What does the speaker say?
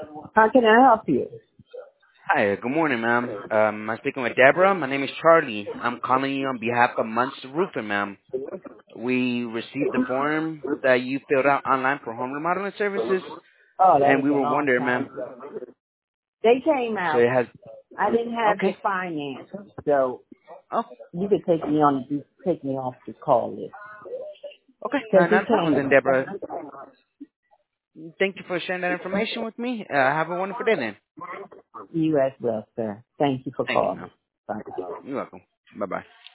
How can I help you? Hi, good morning, ma'am. I'm speaking with Deborah. My name is Charlie. I'm calling you on behalf of Munster Roofing, ma'am. We received the form that you filled out online for home remodeling services, Oh, that and was we a were long wondering, time ma'am. ago. They came So out. it has. I didn't have the Okay. finance, so Oh, you could take me off the call list. okay. Because he Not a problem then, came. Deborah. Thank you for sharing that information with me. Have a wonderful day then. You as well, sir. Thank you for Thank you, calling. ma'am. Bye. You're welcome. Bye bye.